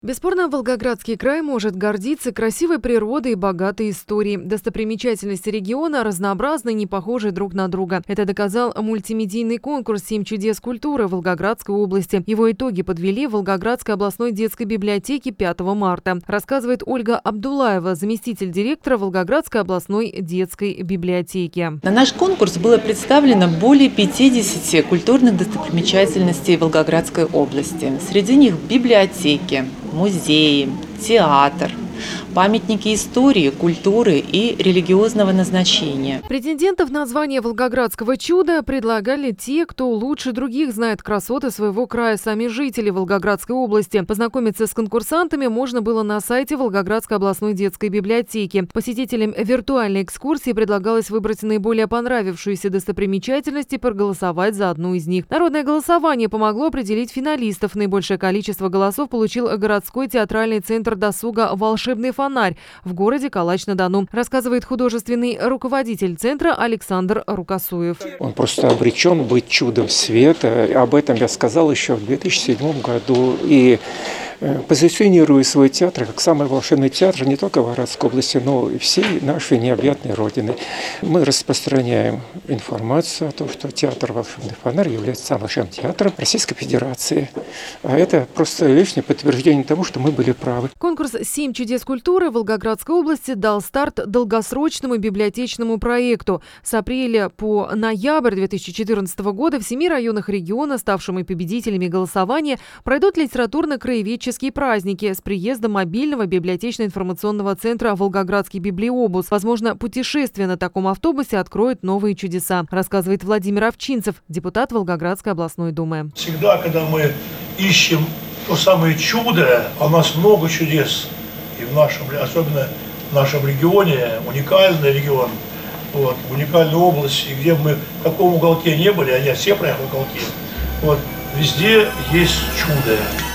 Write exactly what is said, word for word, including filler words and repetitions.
Бесспорно, Волгоградский край может гордиться красивой природой и богатой историей. Достопримечательности региона разнообразны и не похожи друг на друга. Это доказал мультимедийный конкурс «Семь чудес культуры» Волгоградской области. Его итоги подвели в Волгоградской областной детской библиотеке пятого марта. Рассказывает Ольга Абдулаева, заместитель директора Волгоградской областной детской библиотеки. На наш конкурс было представлено более пятидесяти культурных достопримечательностей Волгоградской области. Среди них библиотеки, музеи, театр, памятники истории, культуры и религиозного назначения. Претендентов на звание волгоградского чуда предлагали те, кто лучше других знает красоты своего края, сами жители Волгоградской области. Познакомиться с конкурсантами можно было на сайте Волгоградской областной детской библиотеки. Посетителям виртуальной экскурсии предлагалось выбрать наиболее понравившуюся достопримечательность и проголосовать за одну из них. Народное голосование помогло определить финалистов. Наибольшее количество голосов получил городской театральный центр досуга «Волшебный фонарь» в городе Калач-на-Дону, рассказывает художественный руководитель центра Александр Рукосуев. Он просто обречен быть чудом света. Об этом я сказал еще в две тысячи седьмом году. И позиционирую свой театр как самый волшебный театр не только в Волгоградской области, но и всей нашей необъятной родины. Мы распространяем информацию о том, что театр «Волшебный фонарь» является самым волшебным театром Российской Федерации. А это просто лишнее подтверждение тому, что мы были правы. Конкурс «Семь чудес культуры» в Волгоградской области дал старт долгосрочному библиотечному проекту. С апреля по ноябрь две тысячи четырнадцатого года в семи районах региона, ставшими победителями голосования, пройдут литературно-краеведческие праздники с приездом мобильного библиотечно-информационного центра «Волгоградский библиобус». Возможно, путешествие на таком автобусе откроет новые чудеса, рассказывает Владимир Овчинцев, депутат Волгоградской областной думы. Всегда, когда мы ищем то самое чудо, а у нас много чудес, и в нашем, особенно в нашем регионе, уникальный регион, вот, уникальная область, и где бы мы в каком уголке не были, они все проехали в уголке, вот, везде есть чудо.